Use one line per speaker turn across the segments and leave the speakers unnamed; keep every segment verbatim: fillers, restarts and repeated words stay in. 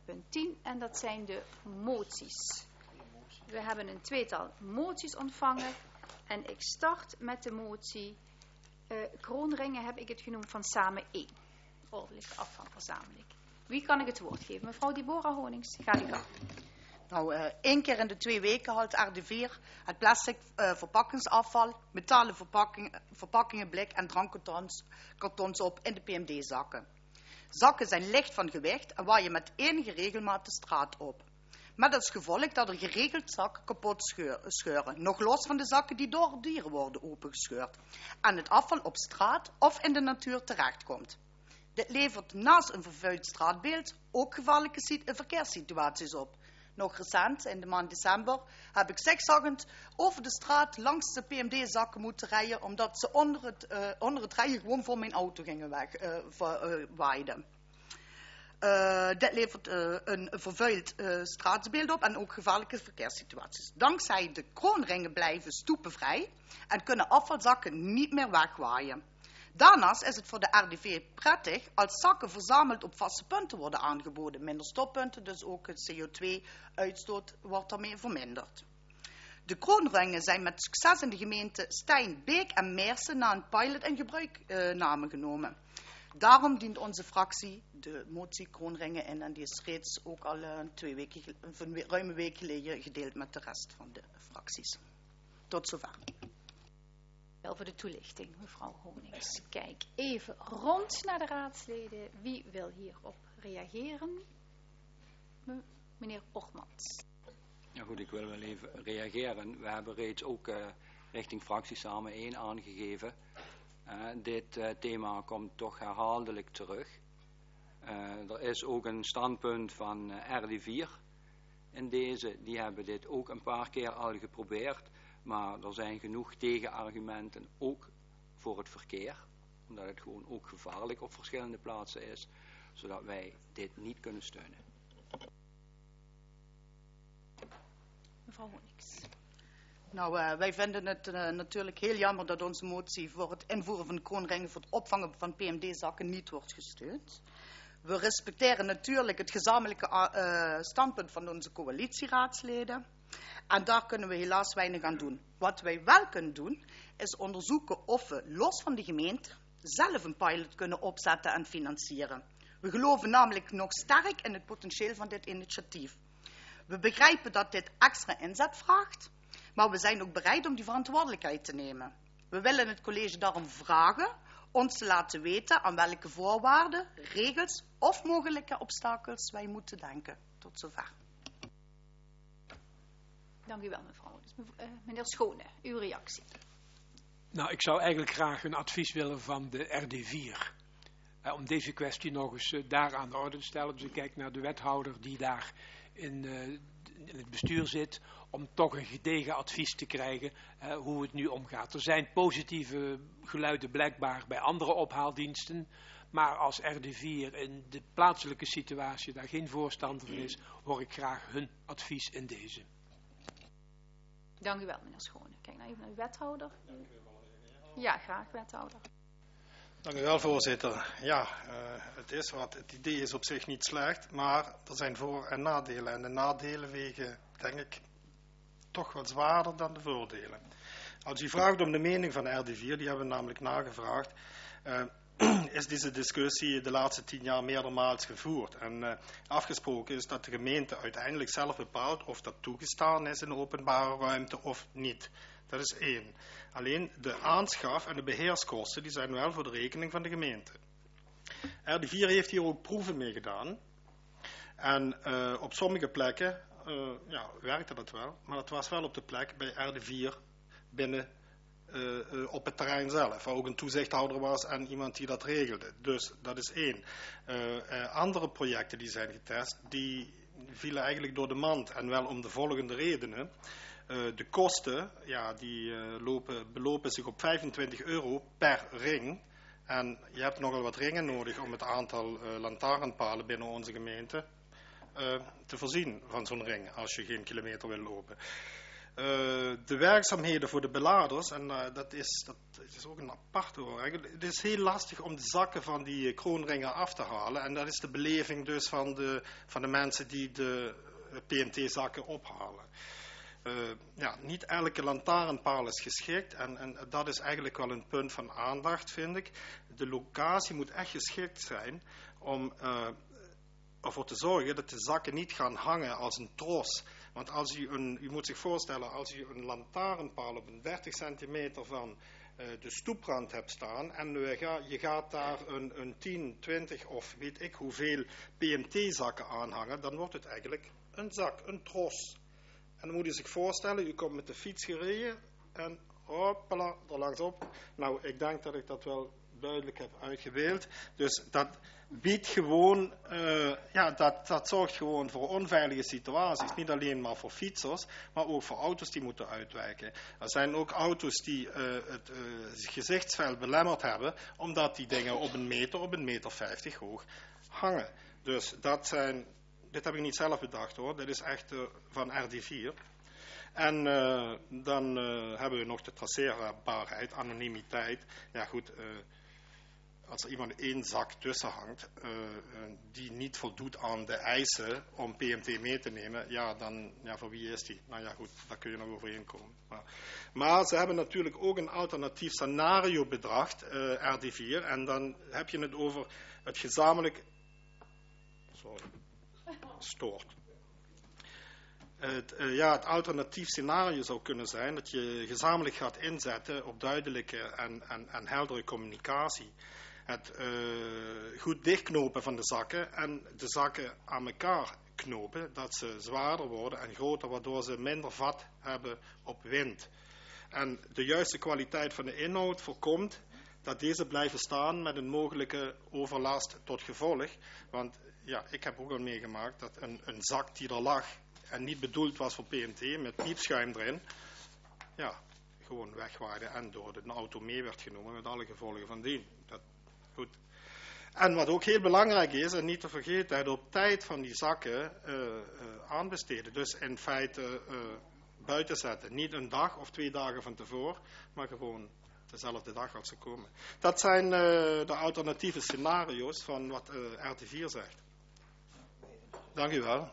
punt tien en dat zijn de moties. We hebben een tweetal moties ontvangen en ik start met de motie uh, kroonringen heb ik het genoemd van Samen één. Ordelijke afvalverzameling. Wie kan ik het woord geven? Mevrouw Deborah Honings, ga u gang.
Nou, uh, één keer in de twee weken haalt R D vier het plastic uh, verpakkingsafval, metalen verpakkingen, verpakkingen, blik en drankkartons kartons op in de P M D-zakken. Zakken zijn licht van gewicht en waaien met enige regelmaat de straat op. Met als gevolg dat er geregeld zakken kapot scheuren, nog los van de zakken die door dieren worden opengescheurd en het afval op straat of in de natuur terechtkomt. Dit levert naast een vervuild straatbeeld ook gevaarlijke verkeerssituaties op. Nog recent, in de maand december, heb ik zigzaggend over de straat langs de P M D-zakken moeten rijden, omdat ze onder het, uh, onder het rijden gewoon voor mijn auto gingen weg, uh, ver, uh, waaiden. Uh, dit levert uh, een vervuild uh, straatbeeld op en ook gevaarlijke verkeerssituaties. Dankzij de kroonringen blijven stoepen vrij en kunnen afvalzakken niet meer wegwaaien. Daarnaast is het voor de R D V prettig als zakken verzameld op vaste punten worden aangeboden. Minder stoppunten, dus ook het C O twee uitstoot wordt daarmee verminderd. De kroonringen zijn met succes in de gemeenten Stein, Beek en Meersen na een pilot in gebruikname uh, genomen. Daarom dient onze fractie de motie kroonringen in en die is reeds ook al uh, twee weken, een ruime week geleden gedeeld met de rest van de fracties. Tot zover.
Wel voor de toelichting, mevrouw Honings. Kijk even rond naar de raadsleden. Wie wil hierop reageren? Me, meneer Ochmans.
Ja goed, ik wil wel even reageren. We hebben reeds ook uh, richting fractie Samen één aangegeven. Uh, dit uh, thema komt toch herhaaldelijk terug. Uh, er is ook een standpunt van uh, R D vier in deze. Die hebben dit ook een paar keer al geprobeerd. Maar er zijn genoeg tegenargumenten, ook voor het verkeer. Omdat het gewoon ook gevaarlijk op verschillende plaatsen is. Zodat wij dit niet kunnen steunen.
Mevrouw Honings.
Nou, uh, wij vinden het uh, natuurlijk heel jammer dat onze motie voor het invoeren van de kroonringen voor het opvangen van P M D-zakken niet wordt gesteund. We respecteren natuurlijk het gezamenlijke uh, standpunt van onze coalitieraadsleden. En daar kunnen we helaas weinig aan doen. Wat wij wel kunnen doen, is onderzoeken of we los van de gemeente zelf een pilot kunnen opzetten en financieren. We geloven namelijk nog sterk in het potentieel van dit initiatief. We begrijpen dat dit extra inzet vraagt, maar we zijn ook bereid om die verantwoordelijkheid te nemen. We willen het college daarom vragen ons te laten weten aan welke voorwaarden, regels of mogelijke obstakels wij moeten denken. Tot zover.
Dank u wel, mevrouw. Dus, uh, meneer Schone, uw reactie.
Nou, ik zou eigenlijk graag een advies willen van de R D vier. Uh, om deze kwestie nog eens uh, daar aan de orde te stellen. Dus ik kijk naar de wethouder die daar in, uh, in het bestuur zit. Om toch een gedegen advies te krijgen uh, hoe het nu omgaat. Er zijn positieve geluiden blijkbaar bij andere ophaaldiensten. Maar als R D vier in de plaatselijke situatie daar geen voorstander van is, hoor ik graag hun advies in deze.
Dank u wel, meneer Schone. Kijk nou even naar uw wethouder. Ja, graag, wethouder.
Dank u wel, voorzitter. Ja, uh, het is wat. Het idee is op zich niet slecht, maar er zijn voor- en nadelen. En de nadelen wegen, denk ik, toch wat zwaarder dan de voordelen. Als u vraagt om de mening van R D vier, die hebben we namelijk nagevraagd, uh, is deze discussie de laatste tien jaar meerdermaals gevoerd. En uh, afgesproken is dat de gemeente uiteindelijk zelf bepaalt of dat toegestaan is in de openbare ruimte of niet. Dat is één. Alleen de aanschaf en de beheerskosten die zijn wel voor de rekening van de gemeente. R D vier heeft hier ook proeven mee gedaan. En uh, op sommige plekken uh, ja, werkte dat wel. Maar dat was wel op de plek bij R D vier binnen Uh, uh, op het terrein zelf, waar ook een toezichthouder was en iemand die dat regelde. Dus dat is één. Uh, uh, andere projecten die zijn getest, die vielen eigenlijk door de mand en wel om de volgende redenen. Uh, de kosten, ja, die uh, lopen, belopen zich op vijfentwintig euro per ring. En je hebt nogal wat ringen nodig om het aantal uh, lantaarnpalen binnen onze gemeente uh, te voorzien van zo'n ring, als je geen kilometer wil lopen. de werkzaamheden voor de beladers, en uh, dat, is, dat is ook een aparte hoor. Het is heel lastig om de zakken van die kroonringen af te halen. En dat is de beleving dus van de, van de mensen die de P M T-zakken ophalen. Uh, ja, niet elke lantaarnpaal is geschikt en, en dat is eigenlijk wel een punt van aandacht, vind ik. De locatie moet echt geschikt zijn om uh, ervoor te zorgen dat de zakken niet gaan hangen als een tros. Want als u, een, u moet zich voorstellen, als u een lantaarnpaal op een dertig centimeter van uh, de stoeprand hebt staan en uh, ga, je gaat daar een, een tien, twintig of weet ik hoeveel P M T-zakken aanhangen, dan wordt het eigenlijk een zak, een tros. En dan moet u zich voorstellen, u komt met de fiets gereden en hoppala, er langs op. Nou, ik denk dat ik dat wel duidelijk heb uitgebeeld. Dus dat biedt gewoon, uh, ja, dat, dat zorgt gewoon voor onveilige situaties. Niet alleen maar voor fietsers, maar ook voor auto's die moeten uitwijken. Er zijn ook auto's die uh, het uh, gezichtsveld belemmerd hebben, omdat die dingen op een meter, op een meter vijftig hoog hangen. Dus dat zijn... Dit heb ik niet zelf bedacht hoor, dit is echt uh, van R D vier. En uh, dan uh, hebben we nog de traceerbaarheid, anonimiteit. Ja goed, uh, als er iemand één zak tussen hangt, uh, uh, die niet voldoet aan de eisen om P M T mee te nemen, ja dan, ja voor wie is die? Nou ja goed, daar kun je nog overeenkomen. Maar, maar ze hebben natuurlijk ook een alternatief scenario bedacht, uh, R D vier. En dan heb je het over het gezamenlijk... Sorry. stoort. Het, uh, ja, het alternatief scenario zou kunnen zijn dat je gezamenlijk gaat inzetten op duidelijke en, en, en heldere communicatie. Het uh, goed dichtknopen van de zakken en de zakken aan elkaar knopen, dat ze zwaarder worden en groter, waardoor ze minder vat hebben op wind. En de juiste kwaliteit van de inhoud voorkomt dat deze blijven staan met een mogelijke overlast tot gevolg. Want ja, ik heb ook al meegemaakt dat een, een zak die er lag en niet bedoeld was voor P M T, met piepschuim erin, ja, gewoon wegwaaide en door de auto mee werd genomen met alle gevolgen van dien. Dat, goed. En wat ook heel belangrijk is, en niet te vergeten, het op tijd van die zakken uh, uh, aanbesteden. Dus in feite uh, buiten zetten. Niet een dag of twee dagen van tevoren, maar gewoon dezelfde dag als ze komen. Dat zijn uh, de alternatieve scenario's van wat uh, R T vier zegt. Dank u wel.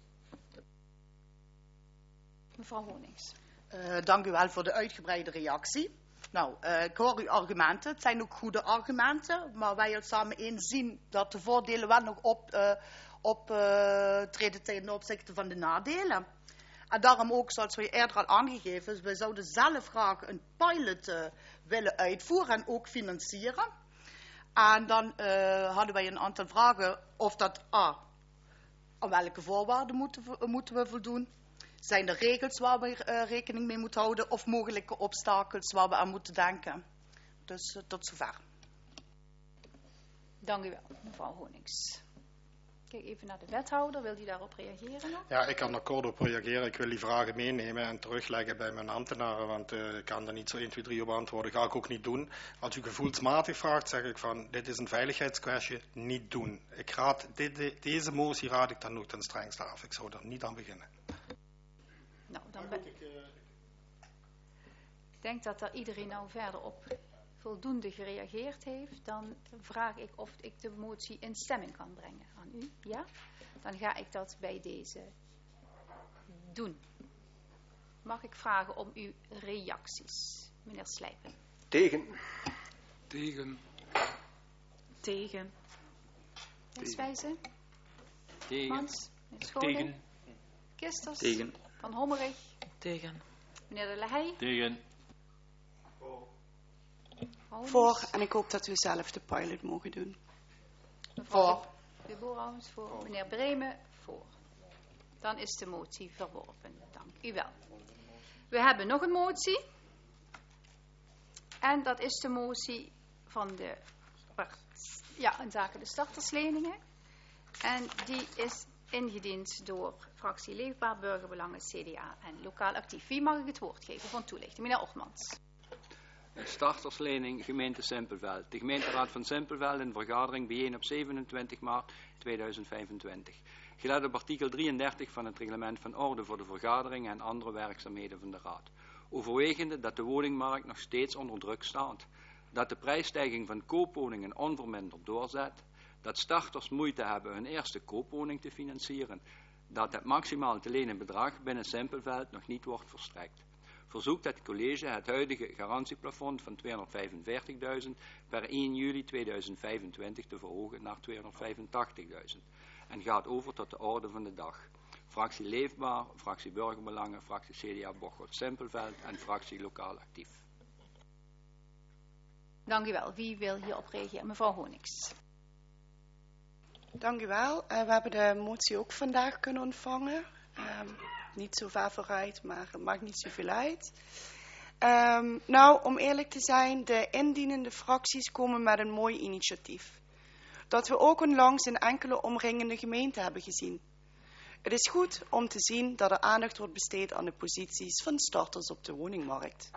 Mevrouw Honings.
Uh, dank u wel voor de uitgebreide reactie. Nou, uh, ik hoor uw argumenten. Het zijn ook goede argumenten. Maar wij het samen eens zien dat de voordelen wel nog op, uh, op uh, treden ten opzichte van de nadelen. En daarom ook, zoals we eerder al aangegeven is, we zouden zelf graag een pilot uh, willen uitvoeren en ook financieren. En dan uh, hadden wij een aantal vragen of dat A, aan welke voorwaarden moeten we, moeten we voldoen? Zijn er regels waar we uh, rekening mee moeten houden of mogelijke obstakels waar we aan moeten denken? Dus uh, tot zover.
Dank u wel, mevrouw Honings. Kijk even naar de wethouder. Wil die daarop reageren nog?
Ja, ik kan er kort op reageren. Ik wil die vragen meenemen en terugleggen bij mijn ambtenaren, want uh, ik kan er niet zo één, twee, drie op antwoorden. Ga ik ook niet doen. Als u gevoelsmatig vraagt, zeg ik van, dit is een veiligheidskwestie, niet doen. Ik raad, dit, de, deze motie raad ik dan ook ten strengste af. Ik zou er niet aan beginnen.
Nou, dan ben... Ik denk dat er iedereen nou verder op voldoende gereageerd heeft. Dan vraag ik of ik de motie in stemming kan brengen aan u. Ja? Dan ga ik dat bij deze doen. Mag ik vragen om uw reacties? Meneer Slijpen.
Tegen.
Tegen.
Tegen. Wenswijze.
Tegen.
Mans. Meneer Scholing.
Tegen.
Kisters.
Tegen.
Van Hommerig.
Tegen.
Meneer De Lahey.
Tegen.
Voor, en ik hoop dat we zelf de pilot mogen doen.
Mevrouw de Boerhuis voor. voor. Meneer Bremen voor. Dan is de motie verworpen. Dank u wel. We hebben nog een motie. En dat is de motie van de... Ja, in zaken de startersleningen. En die is ingediend door fractie Leefbaar Burgerbelangen, C D A en Lokaal Actief. Wie mag ik het woord geven van toelichting? Meneer Ortmans.
Starterslening gemeente Simpelveld. De gemeenteraad van Simpelveld in vergadering bijeen op zevenentwintig maart tweeduizend vijfentwintig. gelet op artikel drieëndertig van het reglement van orde voor de vergaderingen en andere werkzaamheden van de Raad. Overwegende dat de woningmarkt nog steeds onder druk staat, dat de prijsstijging van koopwoningen onverminderd doorzet, dat starters moeite hebben hun eerste koopwoning te financieren, dat het maximaal te lenen bedrag binnen Simpelveld nog niet wordt verstrekt. Verzoekt het college het huidige garantieplafond van tweehonderdvijfenveertigduizend per één juli tweeduizend vijfentwintig te verhogen naar tweehonderdvijfentachtigduizend en gaat over tot de orde van de dag. Fractie Leefbaar, fractie Burgerbelangen, fractie C D A Bocholt Simpelveld en fractie Lokaal Actief.
Dank u wel. Wie wil hierop reageren? Mevrouw Honings.
Dank u wel. Uh, we hebben de motie ook vandaag kunnen ontvangen. Um, niet zo ver vooruit, maar het maakt niet zoveel uit. Um, nou, om eerlijk te zijn, de indienende fracties komen met een mooi initiatief. Dat we ook onlangs in enkele omringende gemeenten hebben gezien. Het is goed om te zien dat er aandacht wordt besteed aan de posities van starters op de woningmarkt.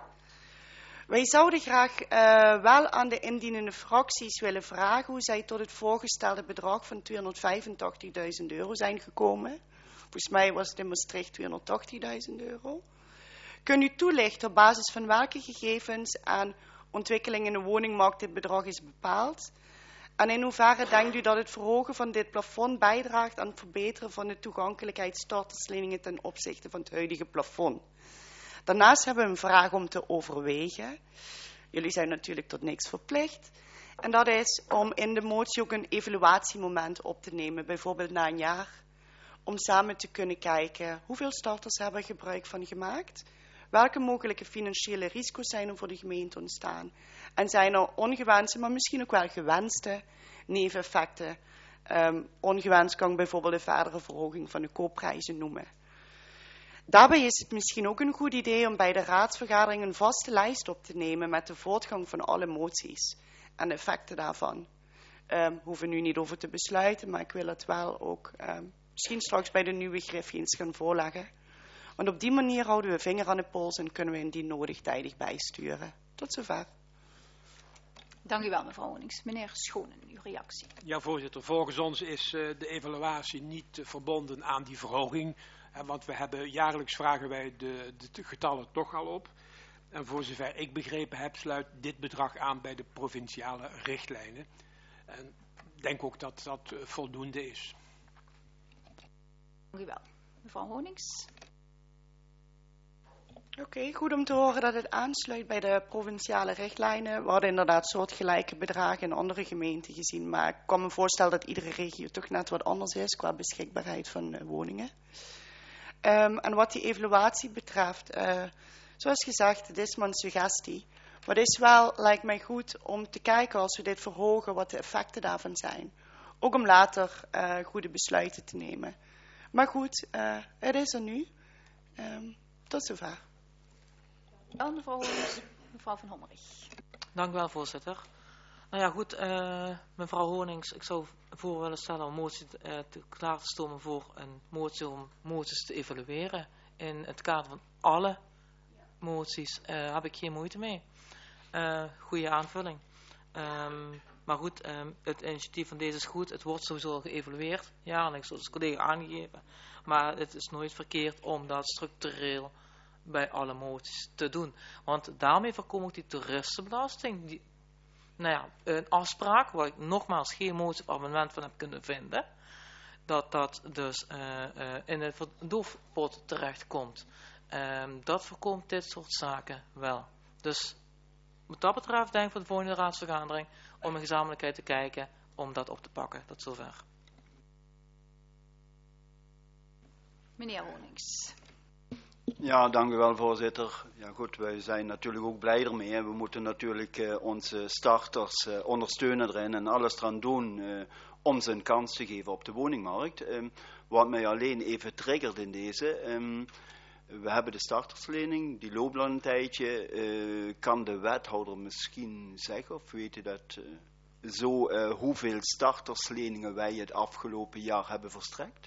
Wij zouden graag uh, wel aan de indienende fracties willen vragen hoe zij tot het voorgestelde bedrag van tweehonderdvijfentachtigduizend euro zijn gekomen. Volgens mij was het in Maastricht tweehonderdtachtigduizend euro. Kunt u toelichten op basis van welke gegevens en ontwikkelingen in de woningmarkt dit bedrag is bepaald? En in hoeverre denkt u dat het verhogen van dit plafond bijdraagt aan het verbeteren van de toegankelijkheid startersleningen ten opzichte van het huidige plafond? Daarnaast hebben we een vraag om te overwegen. Jullie zijn natuurlijk tot niks verplicht. En dat is om in de motie ook een evaluatiemoment op te nemen, bijvoorbeeld na een jaar. Om samen te kunnen kijken hoeveel starters hebben we gebruik van gemaakt. Welke mogelijke financiële risico's zijn er voor de gemeente ontstaan? En zijn er ongewenste, maar misschien ook wel gewenste neveneffecten? Um, ongewenst kan ik bijvoorbeeld een verdere verhoging van de koopprijzen noemen. Daarbij is het misschien ook een goed idee om bij de raadsvergadering een vaste lijst op te nemen met de voortgang van alle moties en de effecten daarvan. Um, hoeven we nu niet over te besluiten, maar ik wil het wel ook um, misschien straks bij de nieuwe griffie eens gaan voorleggen. Want op die manier houden we vinger aan de pols en kunnen we indien nodig tijdig bijsturen. Tot zover.
Dank u wel, mevrouw Honings. Meneer Schonen, uw reactie.
Ja, voorzitter. Volgens ons is uh, de evaluatie niet uh, verbonden aan die verhoging. Uh, want we hebben jaarlijks vragen wij de, de getallen toch al op. En voor zover ik begrepen heb, sluit dit bedrag aan bij de provinciale richtlijnen. En ik denk ook dat dat uh, voldoende is.
Dank u wel. Mevrouw Honings.
Oké, okay, goed om te horen dat het aansluit bij de provinciale richtlijnen. We hadden inderdaad soortgelijke bedragen in andere gemeenten gezien. Maar ik kan me voorstellen dat iedere regio toch net wat anders is qua beschikbaarheid van uh, woningen. Um, en wat die evaluatie betreft, uh, zoals gezegd, het is maar een suggestie. Maar het is wel, lijkt mij goed om te kijken als we dit verhogen, wat de effecten daarvan zijn. Ook om later uh, goede besluiten te nemen. Maar goed, uh, het is er nu. Um, tot zover.
Dan mevrouw Honings, mevrouw Van Hommerig.
Dank u wel, voorzitter. Nou ja, goed, uh, mevrouw Honings, ik zou voor willen stellen om motie uh, te, klaar te stomen voor een motie om moties te evalueren. In het kader van alle moties uh, heb ik geen moeite mee. Uh, goede aanvulling. Um, maar goed, um, het initiatief van deze is goed. Het wordt sowieso geëvalueerd, jaarlijks, zoals de collega aangegeven. Maar het is nooit verkeerd om dat structureel bij alle moties te doen. Want daarmee voorkom ik die toeristenbelasting. Die, nou ja, een afspraak waar ik nogmaals geen motie of amendement van heb kunnen vinden. Dat dat dus uh, uh, in de verdoofpot terechtkomt. Um, dat voorkomt dit soort zaken wel. Dus wat dat betreft denk ik voor de volgende raadsvergadering om in gezamenlijkheid te kijken om dat op te pakken. Tot zover.
Meneer Honings.
Ja, dank u wel, voorzitter. Ja goed, wij zijn natuurlijk ook blij ermee. We moeten natuurlijk uh, onze starters uh, ondersteunen erin en alles eraan doen uh, om ze een kans te geven op de woningmarkt. Um, wat mij alleen even triggert in deze, um, we hebben de starterslening, die loopt al een tijdje. Uh, kan de wethouder misschien zeggen, of weet u dat uh, zo, uh, hoeveel startersleningen wij het afgelopen jaar hebben verstrekt?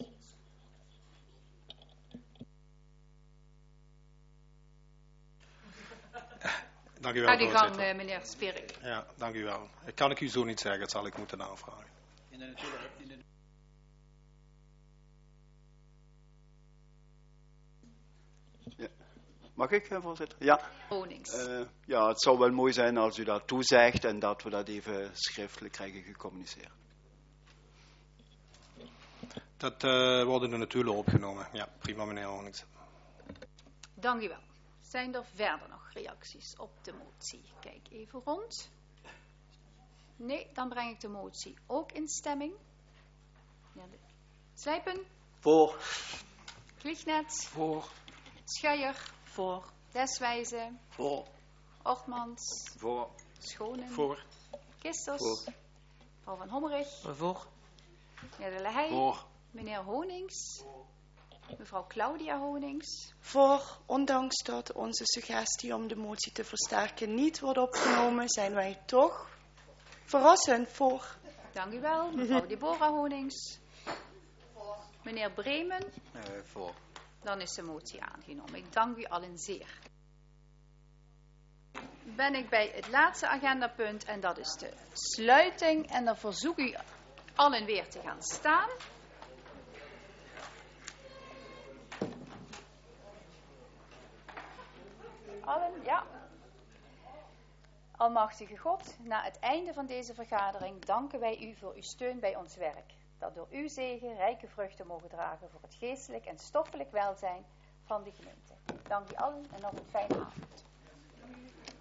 Dank u wel,
Ga
voorzitter.
gang, uh, meneer Sperik.
Ja, dank u wel. Kan ik u zo niet zeggen, dat zal ik moeten aanvragen. In de,
Mag ik, voorzitter? Ja.
Honings.
Uh, ja, het zou wel mooi zijn als u dat toezegt en dat we dat even schriftelijk krijgen gecommuniceerd.
Dat uh, wordt in de notulen opgenomen. Ja, prima meneer Honings.
Dank u wel. Zijn er verder nog reacties op de motie? Kijk even rond. Nee, dan breng ik de motie ook in stemming. Ja, de... Slijpen.
Voor.
Vliegnet.
Voor.
Schuijer.
Voor.
Deswijze.
Voor.
Ortmans.
Voor.
Schonen.
Voor.
Kisters.
Voor.
Mevrouw van Hommerig.
Voor.
Meneer De La Haye.
Voor.
Meneer Honings. Mevrouw Claudia Honings.
Voor, ondanks dat onze suggestie om de motie te versterken niet wordt opgenomen, zijn wij toch verrassend voor.
Dank u wel. Mevrouw Deborah Honings.
Voor.
Meneer Bremen.
Uh, voor.
Dan is de motie aangenomen. Ik dank u allen zeer. Ben ik bij het laatste agendapunt en dat is de sluiting. En dan verzoek ik u allen weer te gaan staan. Allen, ja. Almachtige God, na het einde van deze vergadering danken wij u voor uw steun bij ons werk, dat door uw zegen rijke vruchten mogen dragen voor het geestelijk en stoffelijk welzijn van de gemeente. Dank u allen en nog een fijne avond.